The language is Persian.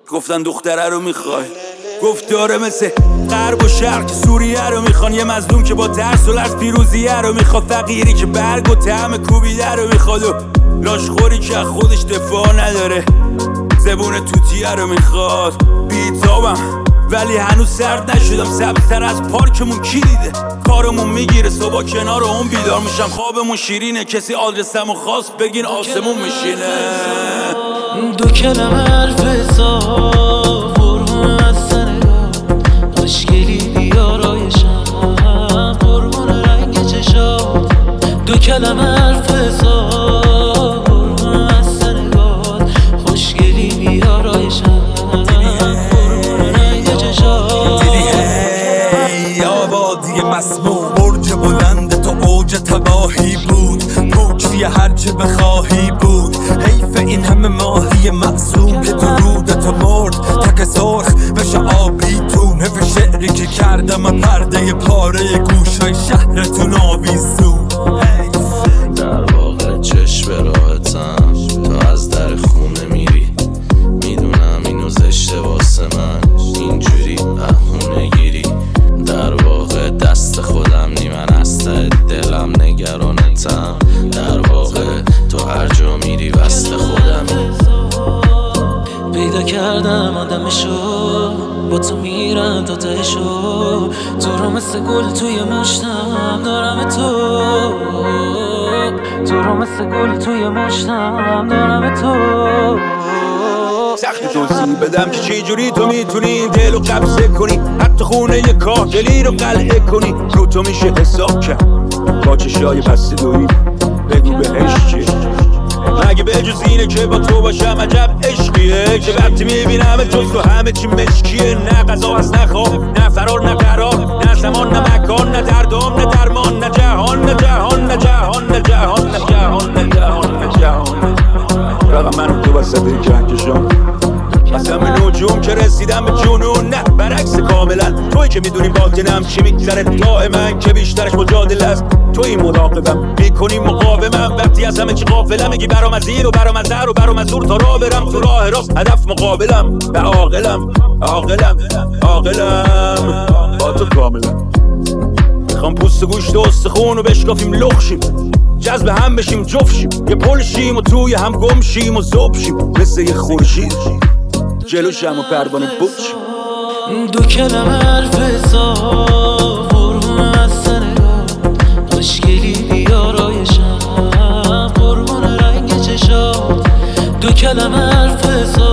گفتن دختره رو میخوای، گفت داره مثل غرب و شرق که سوریه رو میخوان. یه مظلوم که با ترس و لرز پیروزیه رو میخواد، فقیری که برگ و طعم کوبیده رو میخواد و لاشخوری که خودش دفاع نداره، زبون توتیه رو میخواد. بیتابم ولی هنوز سرد نشدم، سبزتر از پارکمون کی دیده؟ کارمون میگیره صبح کنار اون بیدار میشم، خوابمون شیرینه کسی آدرسمو خواست بگین آسمون میشینه. دو کلمه حرف حساب قربون از سنگا، خوشگلی بیارایشم قربون رنگ چشات. دو کلمه حرف حساب قربون از سنگا، خوشگلی بیارایشم قربون رنگ چشات. دیدی هی آبادی مسموم، برج بلند تو اوج تباهی بود، پوچی هرچه بخواهی بود. حیف این همه ماهی معصوم که تو رودتو مرد، تک سرخ بشه آبی تو. حیف شعری که کردم پرده پاره گوشای شهرتون آویزون. در واقع چشم راحتم، تو از در خونه میری، میدونم اینو زشته واسه من اینجوری بهونه گیری. در واقع دست خودم نی، من از ته دلم نگرانتم. در واقع تو هر جا میری وصل خودمی. پیدا کردم آدمشو، با تو میرم تا تهشو، تو رو مثل گل توی مشتم دارم تو رو مثل گل توی مشتم دارم تو. سخت توضیح بدم که چی جوری تو میتونی دل رو قبضه کنی، حتی خونه یه کاهگلی رو قلعه کنی. رو تو میشه حساب کرد با چشای بسته دویی، بگو بهش چی مگه به جز اینه که با تو باشم عجب عشقیه، که وقتی میبینم جز تو همه چی مشکیه. نه غذا هست نه خواب نه فرار نه قرار، نه زمان نه مکان نه دردام نه درمان، نه جهان نه جهان نه جهان نه جهان نه جهان نه جهان نه جهان. رقم من تو وسط جنگشان قسم نجوم که رسیدم به جنون، نه برعکس کاملا. توی که میدونی باطنم چی میگذره، دائما که بیشترش مجادله است. توی مراقبم میکنی مقاومم، وقتی از همه چی غافلم میگی برام از این و برام از در و برام از دور تا راه برم تو راه راست. هدف مقابلم و عاقلم با تو کاملا. میخوام پوست گوشت و استخون و بشکافیم لخشیم، جذب هم بشیم جفشیم، یه پل شیم و توی هم گم شیم و ذوب شیم مثل یه خورشید جلوشم و پروانه بود شیم. دو کلمه حرف حساب قربون از سنگا، خوشگلی بیارایشم قربون رنگ چشات. دو کلمه حرف حساب